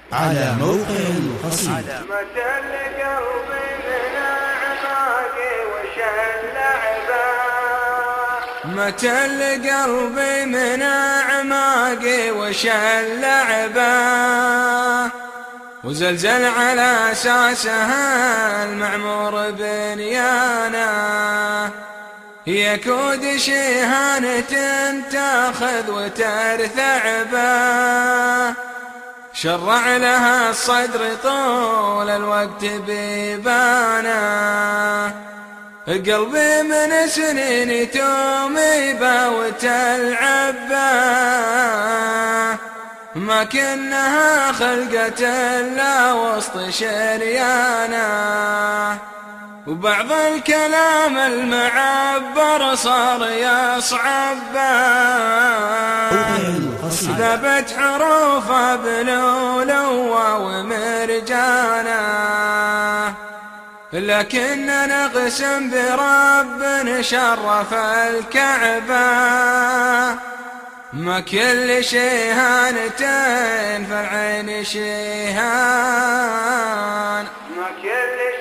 على موقع القصيد. متى لقلبي من أعماقي وشل عباه، متى لقلبي من أعماقي وشل عباه، وزلزل على أساسها المعمور بنيانه، هي كود شيهانة تاخذ وترثع به، شرع لها الصدر طول الوقت بيبانه، قلبي من سنين تومي به وتلعب به، ما كنها خلقت إلا وسط شريانه، وبعض الكلام المعبر صار يصعب به، ذبت حروفه بلولوة ومرجانه، لكن نقسم برب شرف الكعبة، ما كل شيهانتين في العين شيهان، ما كل